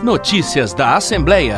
Notícias da Assembleia.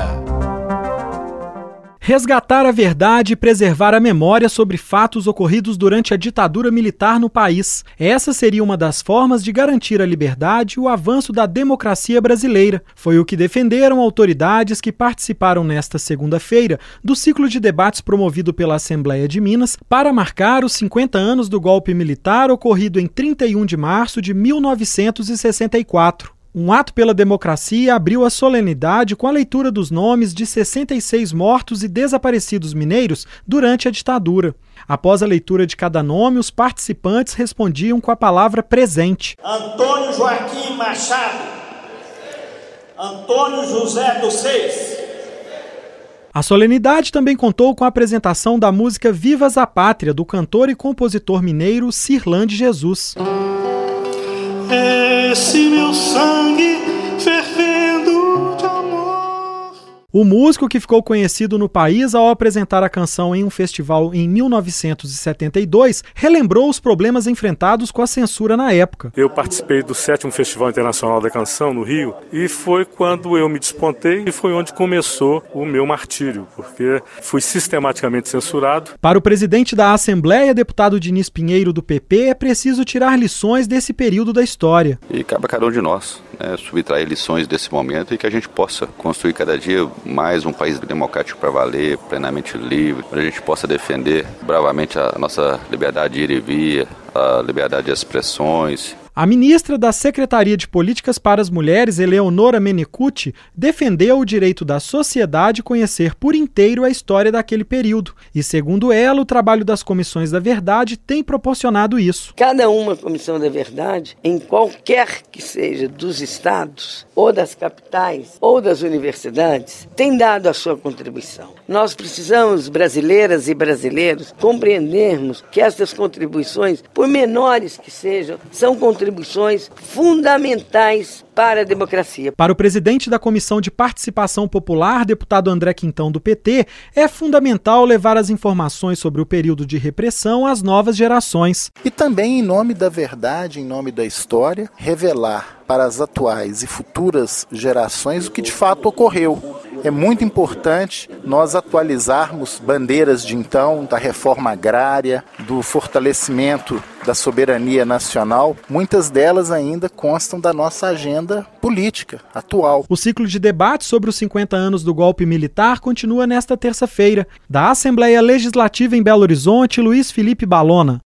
Resgatar a verdade e preservar a memória sobre fatos ocorridos durante a ditadura militar no país. Essa seria uma das formas de garantir a liberdade e o avanço da democracia brasileira. Foi o que defenderam autoridades que participaram nesta segunda-feira do ciclo de debates promovido pela Assembleia de Minas para marcar os 50 anos do golpe militar ocorrido em 31 de março de 1964. Um ato pela democracia abriu a solenidade com a leitura dos nomes de 66 mortos e desaparecidos mineiros durante a ditadura. Após a leitura de cada nome, os participantes respondiam com a palavra presente. Antônio Joaquim Machado. Antônio José dos Reis. A solenidade também contou com a apresentação da música Vivas a Pátria, do cantor e compositor mineiro Cirlande Jesus. Esse meu sangue fervendo de amor. O músico, que ficou conhecido no país ao apresentar a canção em um festival em 1972, relembrou os problemas enfrentados com a censura na época. Eu participei do 7º Festival Internacional da Canção no Rio e foi quando eu me despontei e foi onde começou o meu martírio, porque fui sistematicamente censurado. Para o presidente da Assembleia, deputado Diniz Pinheiro, do PP, é preciso tirar lições desse período da história. E cabe a cada um de nós, subtrair lições desse momento e que a gente possa construir cada dia mais um país democrático para valer, plenamente livre, para a gente possa defender bravamente a nossa liberdade de ir e vir, a liberdade de expressões. A ministra da Secretaria de Políticas para as Mulheres, Eleonora Menecute, defendeu o direito da sociedade conhecer por inteiro a história daquele período. E, segundo ela, o trabalho das comissões da verdade tem proporcionado isso. Cada uma comissão da verdade, em qualquer que seja dos estados, ou das capitais, ou das universidades, tem dado a sua contribuição. Nós precisamos, brasileiras e brasileiros, compreendermos que essas contribuições, por menores que sejam, são contribuições fundamentais para a democracia. Para o presidente da Comissão de Participação Popular, deputado André Quintão, do PT, é fundamental levar as informações sobre o período de repressão às novas gerações. E também, em nome da verdade, em nome da história, revelar para as atuais e futuras gerações o que de fato ocorreu. É muito importante nós atualizarmos bandeiras de então, da reforma agrária, do fortalecimento da soberania nacional. Muitas delas ainda constam da nossa agenda política atual. O ciclo de debates sobre os 50 anos do golpe militar continua nesta terça-feira. Da Assembleia Legislativa em Belo Horizonte, Luiz Felipe Balona.